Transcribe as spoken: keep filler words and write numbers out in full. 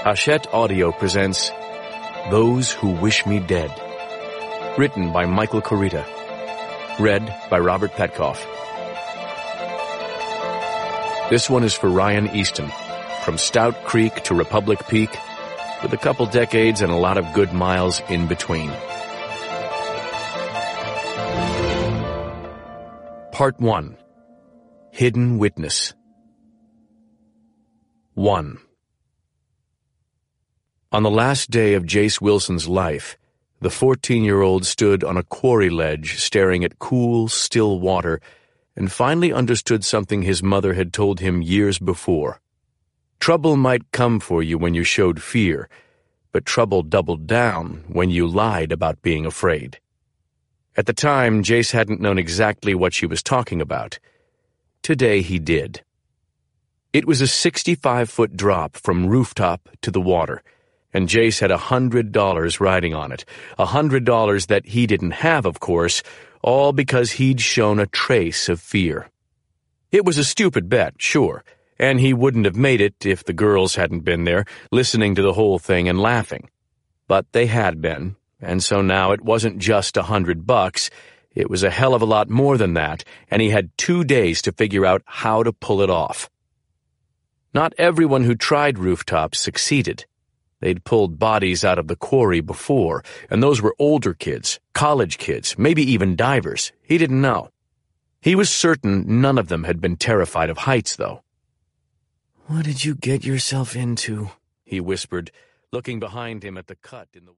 Hachette Audio presents Those Who Wish Me Dead. Written by Michael Kurita. Read by Robert Petkoff. This one is for Ryan Easton, from Stout Creek to Republic Peak, with a couple decades and a lot of good miles in between. Part one. Hidden Witness. one. On the last day of Jace Wilson's life, the fourteen-year-old stood on a quarry ledge staring at cool, still water and finally understood something his mother had told him years before. Trouble might come for you when you showed fear, but trouble doubled down when you lied about being afraid. At the time, Jace hadn't known exactly what she was talking about. Today he did. It was a sixty-five-foot drop from rooftop to the water, and Jace had a hundred dollars riding on it, a hundred dollars that he didn't have, of course, all because he'd shown a trace of fear. It was a stupid bet, sure, and he wouldn't have made it if the girls hadn't been there, listening to the whole thing and laughing. But they had been, and so now it wasn't just a hundred bucks, it was a hell of a lot more than that, and he had two days to figure out how to pull it off. Not everyone who tried rooftops succeeded. They'd pulled bodies out of the quarry before, and those were older kids, college kids, maybe even divers. He didn't know. He was certain none of them had been terrified of heights, though. "What did you get yourself into?" he whispered, looking behind him at the cut in the